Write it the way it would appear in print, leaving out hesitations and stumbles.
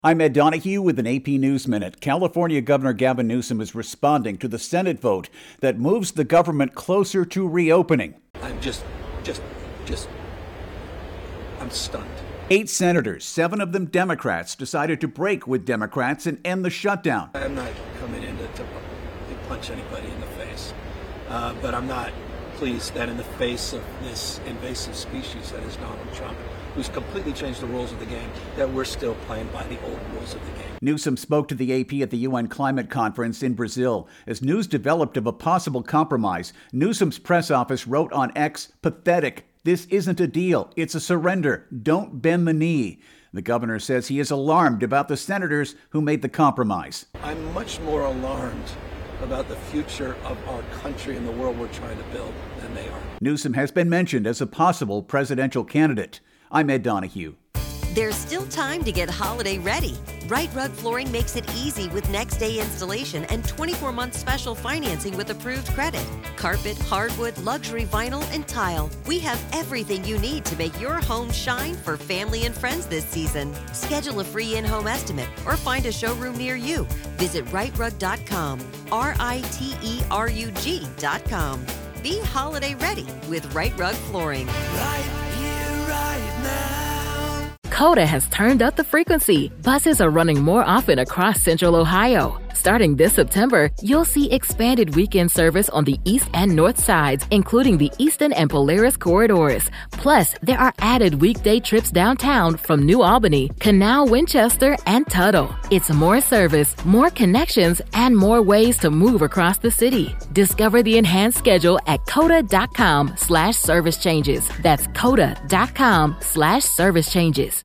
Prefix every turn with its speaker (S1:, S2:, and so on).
S1: I'm Ed Donahue with an AP News Minute. California Governor Gavin Newsom is responding to the Senate vote that moves the government closer to reopening.
S2: I'm I'm stunned.
S1: 8 senators, 7 of them Democrats, decided to break with Democrats and end the shutdown.
S2: I'm not coming in to punch anybody in the face, but I'm not pleased that in the face of this invasive species that is Donald Trump, who's completely changed the rules of the game, that we're still playing by the old rules of the game.
S1: Newsom spoke to the AP at the UN Climate Conference in Brazil. As news developed of a possible compromise, Newsom's press office wrote on X, "Pathetic. This isn't a deal. It's a surrender. Don't bend the knee." The governor says he is alarmed about the senators who made the compromise.
S2: I'm much more alarmed about the future of our country and the world we're trying to build than they are.
S1: Newsom has been mentioned as a possible presidential candidate. I'm Ed Donahue.
S3: There's still time to get holiday ready. Right Rug Flooring makes it easy with next day installation and 24-month special financing with approved credit. Carpet, hardwood, luxury vinyl, and tile. We have everything you need to make your home shine for family and friends this season. Schedule a free in-home estimate or find a showroom near you. Visit rightrug.com, RITERUG.com. Be holiday ready with Right Rug Flooring.
S4: Right here, right now.
S5: Coda has turned up the frequency. Buses are running more often across Central Ohio. Starting this September, you'll see expanded weekend service on the east and north sides, including the Eastern and Polaris corridors. Plus, there are added weekday trips downtown from New Albany, Canal, Winchester, and Tuttle. It's more service, more connections, and more ways to move across the city. Discover the enhanced schedule at coda.com/service changes. That's coda.com/service changes.